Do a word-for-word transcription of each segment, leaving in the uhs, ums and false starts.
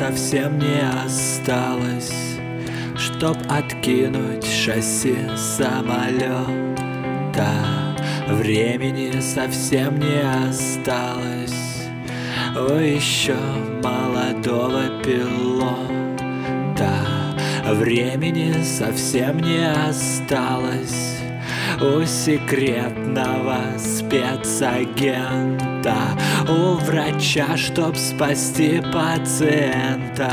совсем не осталось, чтоб откинуть шасси самолета. Времени совсем не осталось у еще молодого пилота. Времени совсем не осталось у секретного спецагента, у врача, чтоб спасти пациента.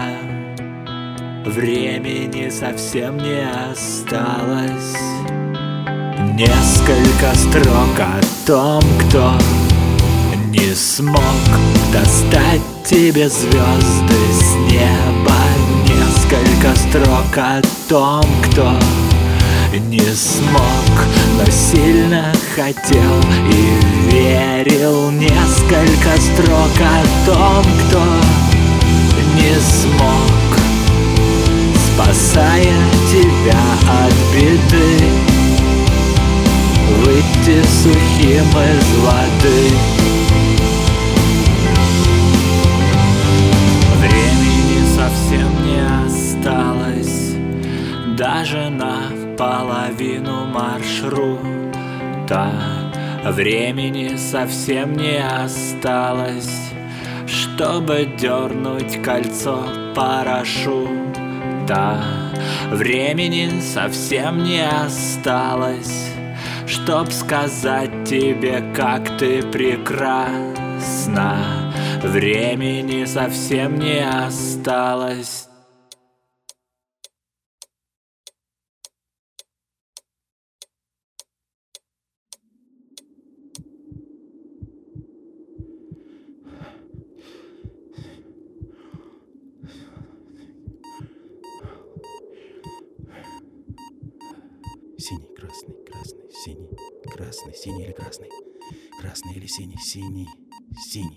Времени совсем не осталось. Несколько строк о том, кто не смог достать тебе звезды с неба. Несколько строк о том, кто не смог, но сильно хотел и верил. Несколько строк о том, кто не смог, спасая тебя от беды, выйти сухим из воды. Времени совсем не осталось даже на половину маршрута. Времени совсем не осталось, чтобы дернуть кольцо парашюта. Времени совсем не осталось, чтоб сказать тебе, как ты прекрасна. Времени совсем не осталось. Синий, красный, красный, синий, красный, синий или красный, красный или синий, синий, синий.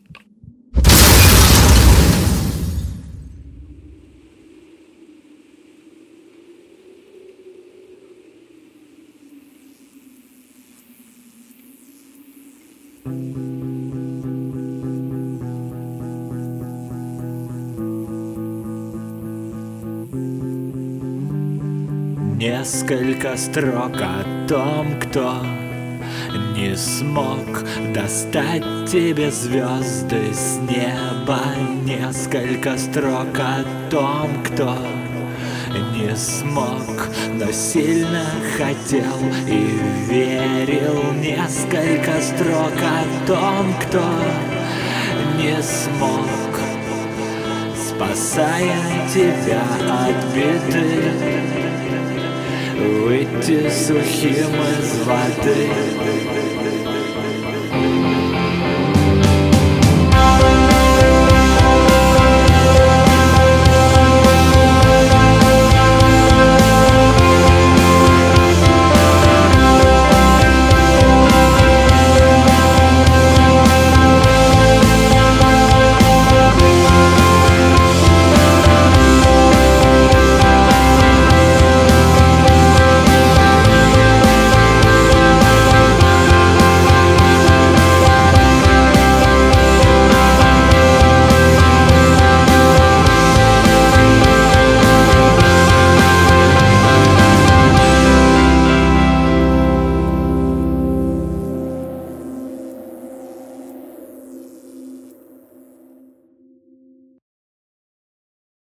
Несколько строк о том, кто не смог достать тебе звезды с неба. Несколько строк о том, кто не смог, но сильно хотел и верил. Несколько строк о том, кто не смог, спасая тебя от беды, выйти сухим из воды.